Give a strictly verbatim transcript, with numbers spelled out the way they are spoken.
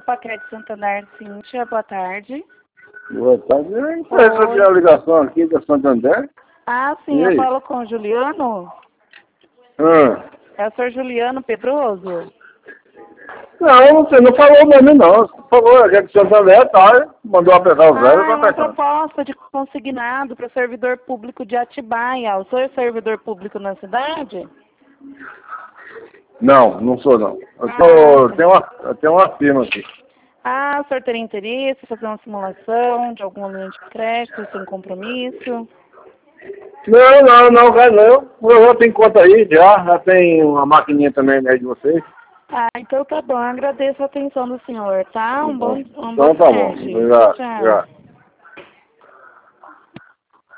Paquete Santander, Cíntia, boa tarde. Boa tarde. Eu não sei se eu tinha a ligação aqui da Santander. Ah, sim, eu falo com o Juliano. Ah. É o senhor Juliano Pedroso? Não, você não falou o nome não. Você falou, a gente Santander, tá? Mandou apertar o zero. Ah, é uma proposta de consignado para o servidor público de Atibaia. O senhor é servidor público na cidade? Não, não sou não. Eu, Ah, sou, eu, tenho, uma, eu tenho uma firma aqui. Ah, o senhor teria interesse em fazer uma simulação de alguma linha de crédito sem compromisso? Não, não, não, cara, não. Eu já tenho conta aí, já. Já tem uma maquininha também aí de vocês. Ah, então tá bom. Agradeço a atenção do senhor, tá? Um bom, um Então bom tá bom. tarde. Já, Tchau. já.